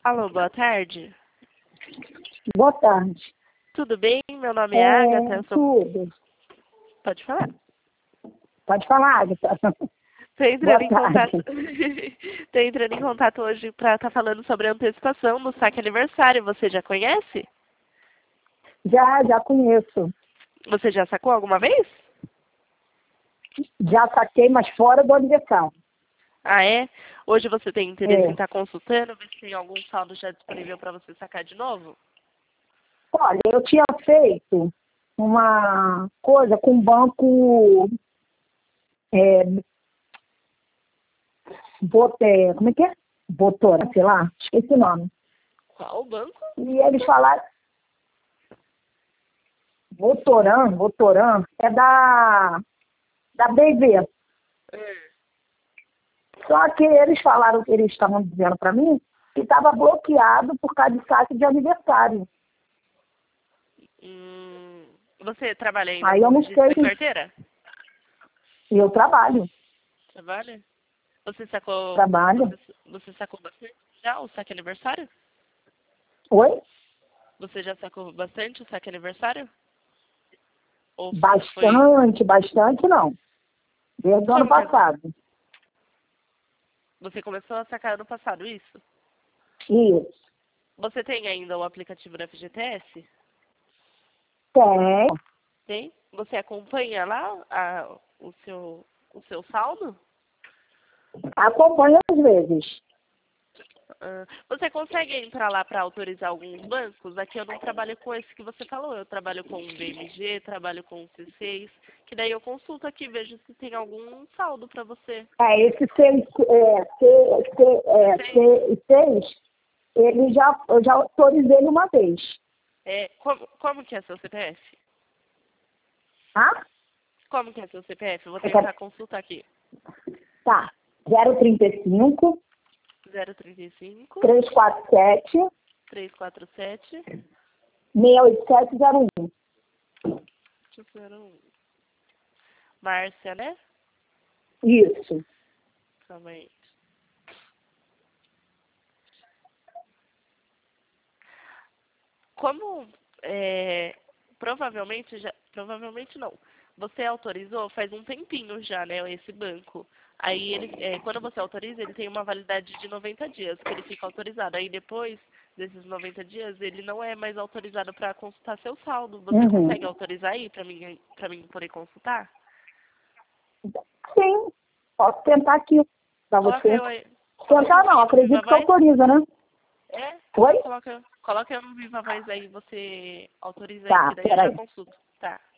Alô, boa tarde. Boa tarde. Tudo bem? Meu nome é Agatha. Eu sou... Tudo. Pode falar. Pode falar, Agatha. Tô entrando Boa em contato. tarde. Tô entrando em contato hoje para estar falando sobre a antecipação no saque aniversário. Você já conhece? Já conheço. Você já sacou alguma vez? Já saquei, mas fora do aniversário. Ah, é? Hoje você tem interesse em É. estar consultando, ver se tem algum saldo já disponível para você sacar de novo? Olha, eu tinha feito uma coisa com o banco. É, como é que é? Botora, sei lá, esqueci o nome. Qual banco? E eles falaram. Votoran, é da BV. Só que eles falaram que eles estavam dizendo para mim que estava bloqueado por causa de saque de aniversário. Você trabalha ainda Aí eu com não registro da sei, carteira? e eu trabalho. Trabalha? Você sacou, Trabalho. você sacou bastante já o saque aniversário? Oi? Você já sacou bastante o saque aniversário? Ou foi... Bastante não. Desde o ano Como que passado. você começou a sacar ano passado isso? Isso. Você tem ainda o aplicativo da FGTS? Tem. Tem? Você acompanha lá o seu saldo? Acompanho às vezes. Você consegue entrar lá para autorizar alguns bancos? Aqui eu não trabalho com esse que você falou. Eu trabalho com o BMG, trabalho com o C6, que daí eu consulto aqui, vejo se tem algum saldo para você. Esse seis, eu já autorizei ele uma vez. Como que é seu CPF? Ah? Como que é seu CPF? Eu vou tentar consultar aqui. Tá. 035 035 347 347 68701. 01. Márcia, né? Isso. Calma aí. Como provavelmente não. Você autorizou faz um tempinho já, né, esse banco. Aí quando você autoriza, ele tem uma validade de 90 dias, que ele fica autorizado. Aí depois desses 90 dias, ele não é mais autorizado para consultar seu saldo. Você consegue autorizar aí para mim poder consultar? Sim. Posso tentar aqui para Coloca você. eu aí. Coloca Tentar eu não, aí no Viva acredito que Voz. autoriza, né? É? Oi? Coloca eu no Viva Voz aí, você autoriza aí, Tá, que daí eu já peraí. consulto. Tá.